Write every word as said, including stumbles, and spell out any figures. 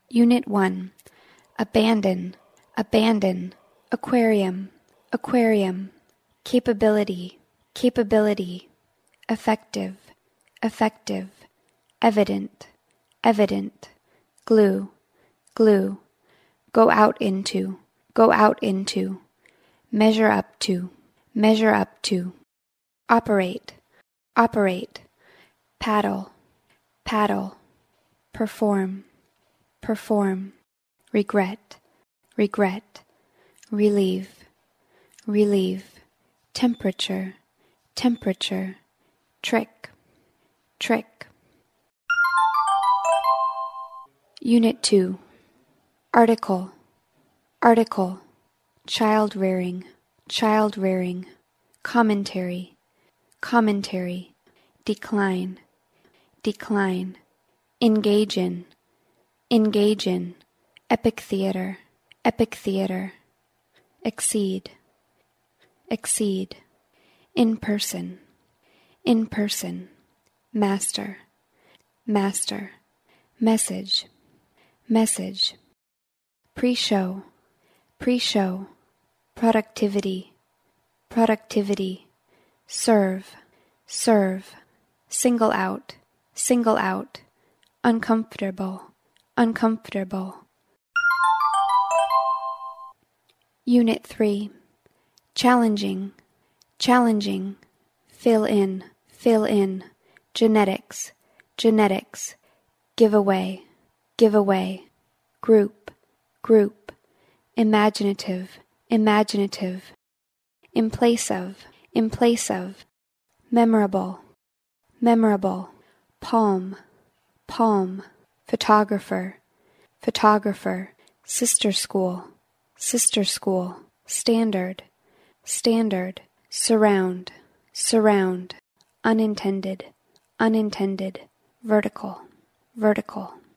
Unit one. Abandon, abandon, aquarium, aquarium, capability, capability, effective, effective, evident, evident, glue, glue, go out into, go out into, measure up to, measure up to, operate, operate, paddle, paddle, perform, perform, regret, regret, relieve, relieve, temperature, temperature, trick, trick. Unit two. Article, article, child rearing, child rearing, commentary, commentary, decline, decline, engage in, engage in, epic theater, epic theater, exceed, exceed, in person, in person, master, master, message, message, pre-show, pre-show, productivity, productivity, serve, serve, single out, single out, uncomfortable, uncomfortable. Unit three. Challenging, challenging, fill in, fill in, genetics, genetics, give away, give away, group, group, imaginative, imaginative, in place of, in place of, memorable, memorable, palm, palm, photographer, photographer, sister school, sister school, standard, standard, surround, surround, unintended, unintended, vertical, vertical.